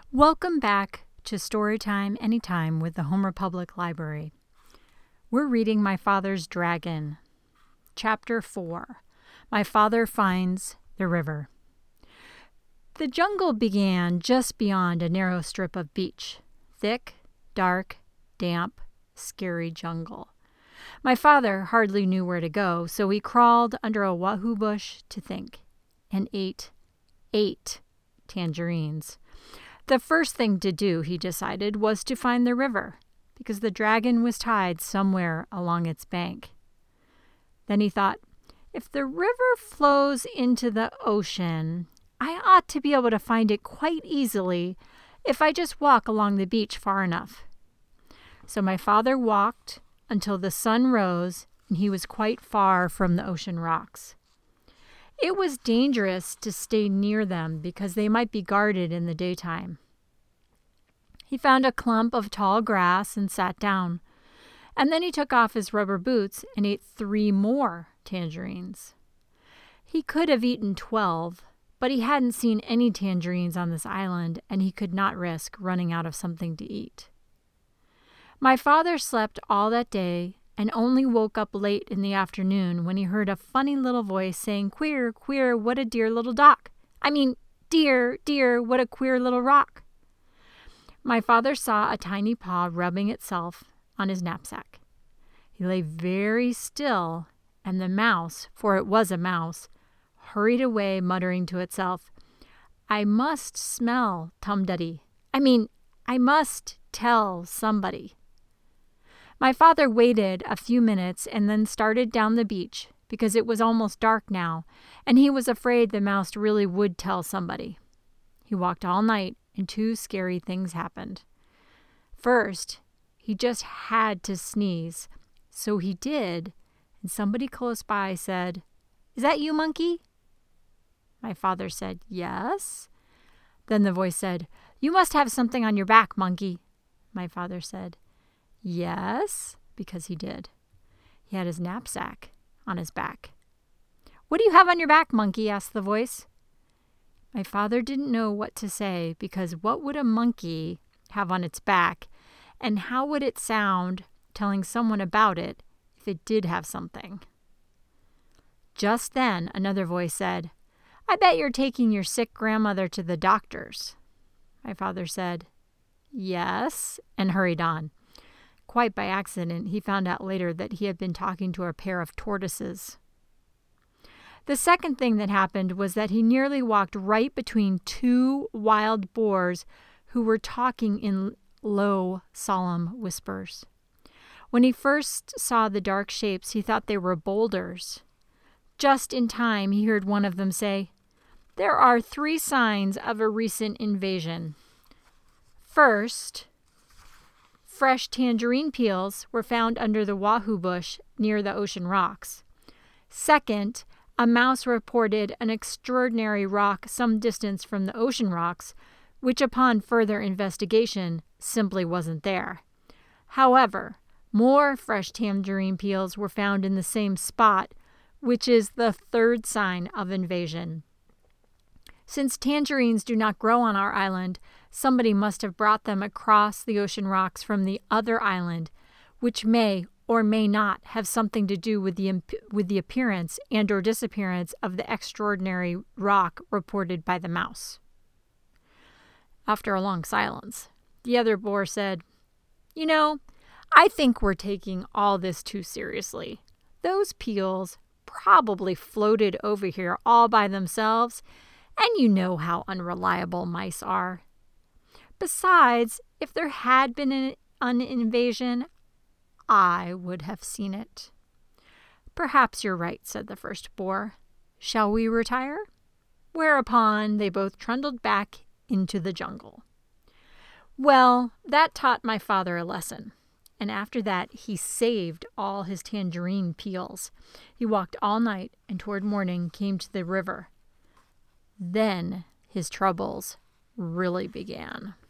Welcome back to Storytime Anytime with the Homer Public Library. We're reading My Father's Dragon, Chapter 4, My Father Finds the River. The jungle began just beyond a narrow strip of beach. Thick, dark, damp, scary jungle. My father hardly knew where to go, so he crawled under a wahoo bush to think, and ate tangerines. The first thing to do, he decided, was to find the river, because the dragon was tied somewhere along its bank. Then he thought, if the river flows into the ocean, I ought to be able to find it quite easily if I just walk along the beach far enough. So my father walked until the sun rose and he was quite far from the ocean rocks. It was dangerous to stay near them because they might be guarded in the daytime. He found a clump of tall grass and sat down, and then he took off his rubber boots and ate 3 more tangerines. He could have eaten 12, but he hadn't seen any tangerines on this island, and he could not risk running out of something to eat. My father slept all that day and only woke up late in the afternoon when he heard a funny little voice saying, "Queer, queer, what a dear little dock. Dear, dear, what a queer little rock." My father saw a tiny paw rubbing itself on his knapsack. He lay very still, and the mouse, for it was a mouse, hurried away muttering to itself, "I must smell Tum-Duddy. I must tell somebody." My father waited a few minutes and then started down the beach because it was almost dark now, and he was afraid the mouse really would tell somebody. He walked all night, and 2 scary things happened. First, he just had to sneeze, so he did, and somebody close by said, "Is that you, Monkey?" My father said, "Yes." Then the voice said, "You must have something on your back, Monkey." My father said, "Yes," because he did. He had his knapsack on his back. "What do you have on your back, Monkey?" asked the voice. My father didn't know what to say because what would a monkey have on its back, and how would it sound telling someone about it if it did have something? Just then, another voice said, "I bet you're taking your sick grandmother to the doctor's." My father said, "Yes," and hurried on. Quite by accident, he found out later that he had been talking to a pair of tortoises. The second thing that happened was that he nearly walked right between 2 wild boars who were talking in low, solemn whispers. When he first saw the dark shapes, he thought they were boulders. Just in time, he heard one of them say, "There are 3 signs of a recent invasion. First, fresh tangerine peels were found under the wahoo bush near the ocean rocks. Second, a mouse reported an extraordinary rock some distance from the ocean rocks, which upon further investigation simply wasn't there. However, more fresh tangerine peels were found in the same spot, which is the 3rd sign of invasion. Since tangerines do not grow on our island, somebody must have brought them across the ocean rocks from the other island, which may or may not have something to do with the appearance and or disappearance of the extraordinary rock reported by the mouse." After a long silence, the other boar said, I think we're taking all this too seriously. Those peels probably floated over here all by themselves, and you know how unreliable mice are. Besides, if there had been an invasion, I would have seen it." "Perhaps you're right," said the first boar. "Shall we retire?" Whereupon they both trundled back into the jungle. Well, that taught my father a lesson, and after that he saved all his tangerine peels. He walked all night and toward morning came to the river. Then his troubles really began.